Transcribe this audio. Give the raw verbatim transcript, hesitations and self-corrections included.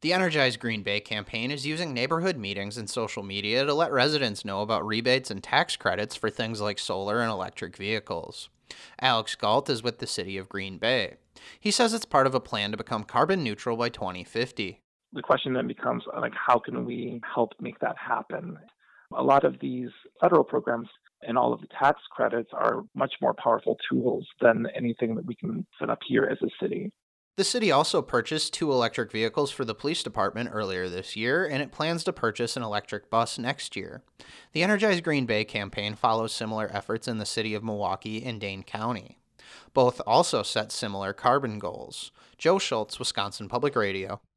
The Energize Green Bay campaign is using neighborhood meetings and social media to let residents know about rebates and tax credits for things like solar and electric vehicles. Alex Galt is with the city of Green Bay. He says it's part of a plan to become carbon neutral by twenty fifty. The question then becomes, like, how can we help make that happen? A lot of these federal programs and all of the tax credits are much more powerful tools than anything that we can set up here as a city. The city also purchased two electric vehicles for the police department earlier this year, and it plans to purchase an electric bus next year. The Energize Green Bay campaign follows similar efforts in the city of Milwaukee and Dane County. Both also set similar carbon goals. Joe Schultz, Wisconsin Public Radio.